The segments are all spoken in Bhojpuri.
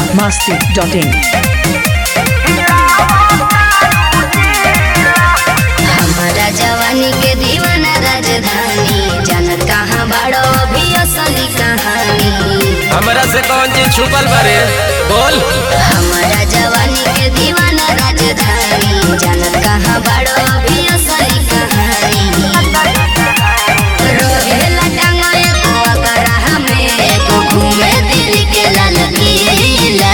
masti.in हमारा जवानी के दीवाना राजधानी जानत कहाँ बड़ो भी असली कहानी। हमरा से कौन चीज छुपल बारे बोल। हमारा जवानी के दीवाना राजधानी जानत कहाँ बड़ो भी असली कहानी। रोहेला टांगा एको अकराहा में एको घूमे दिल के लाल किला।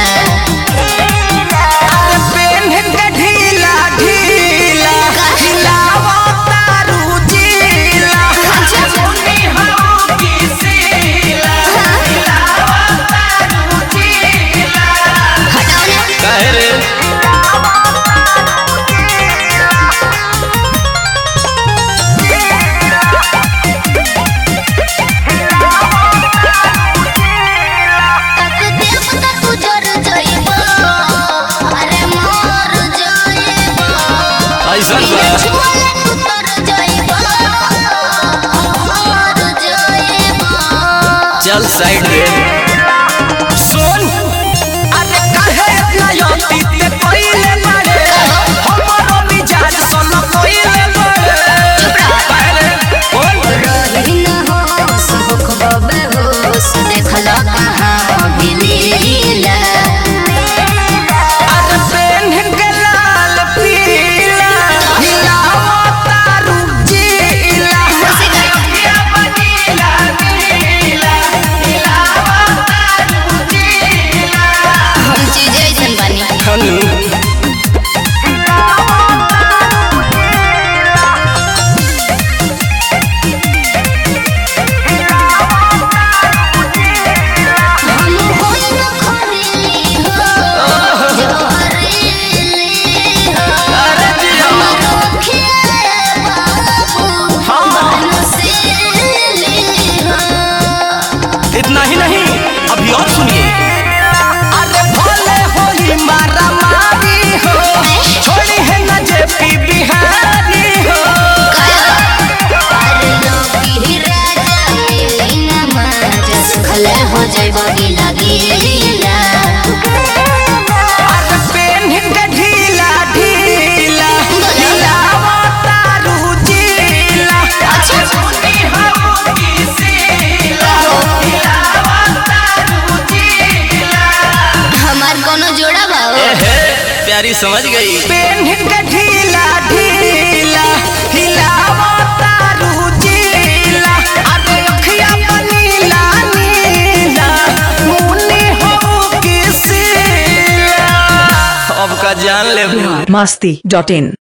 चल साइड रे सुन अरे काहे इतना योती ते पहिले मारे हमरो मिजाज सोना पहिले मारे पहले बोल रही न हो सुख बबे हो देखला कहाँ गिलीला। अरे पेन के लाल पीला हिलाओ तारू जीला या बनीला नीला हिलाओ तारू जीला हम चीज ऐसन बनी खनु इतना ही नहीं अभी और सुनिए। अरे भोले होली मारा मारी हो छोड़ी है न जेपी बिहारी हो। हो जाइबो गीला गीला। अरे पेन के ढीला ढीला हिलाओ तारू जीला अच्छा सुनी हो किसीला हिलाओ तारू जीला। हमार कोनो जोड़ा बाओ प्यारी समझ गई। पेन के ढीला ढीला हिलाओ तारू जीला अरे अखिया नीला नीला मुन्नी हो किसीला अब का जान ले masti.in